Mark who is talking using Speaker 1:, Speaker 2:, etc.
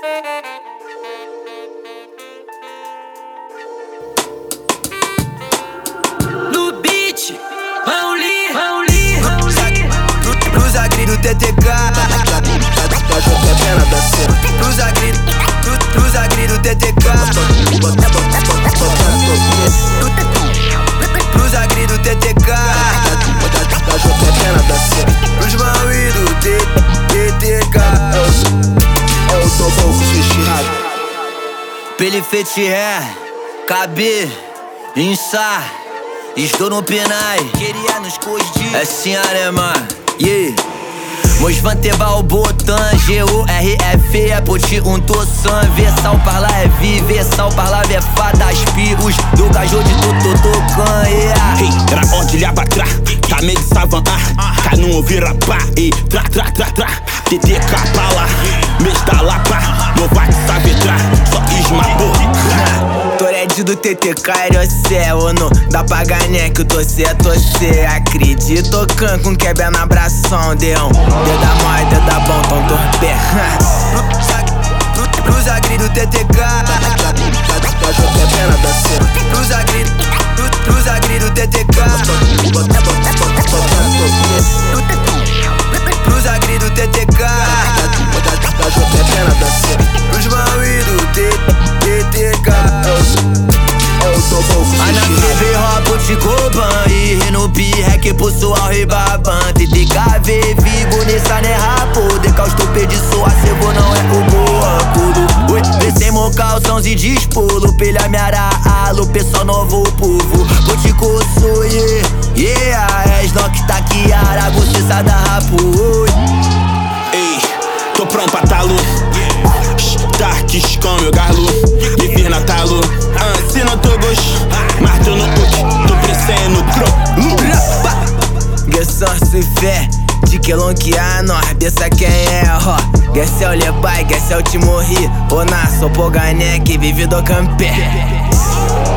Speaker 1: No beat, Rauli.
Speaker 2: Blusa gris do TTK, da JP na danceira. Blusa gris do TTK, blusa gris do TTK, da JP na danceira. Os Maui do TTK, é o Tobão Xixirado.
Speaker 3: Pele fetiré, cabe, insa, estou no penai. Queria nos cosdir, é sim alemã, yeah. Mos vanteva o botão, G-U-R-F, é poti um tossan. Versal par là é vi, versal par lá é fada, espirros do cajô de totocan, yeah.
Speaker 4: Hey, era ordilha batra, tá meio de savan, cai não ouvir rapá, e tra, TTK pra lá, mês da lapa, não vai te saber tra, só esmagou.
Speaker 2: Torede do TTK, é ou não dá pra ganhar que o torcer é torcer. Acredito, can com quebra na abração, deão. Deda mó e deda bom, tão torpé. Blusa gris do TTK, da JP na danceira. Blusa gris do TTK, blusa gris do TTK, da JP na danceira. Os Maui do TTK,
Speaker 3: Ana TV roupa de coban e Renupi rec pro sual ribaban. TTKV vigo nessa né rapo. Decaustopê de sua cego não é o boa tudo. Oi, descem calções e despulo. Pelha me alo, pessoal novo povo. Boticoço, yeah, és no que tá aqui, ara, você sai da rapo.
Speaker 4: Ei, tô pronto pra talo. Darks com meu garlo, me fiz na talo. Se não tô gosto, mas tô no hook, tô crescendo pro.
Speaker 2: Guessão se fé, de que lonquear nós, pensa quem é, ó. Guess é o Lebai, guess é o Timorri. Ô na, sou Pogané que vive do campé.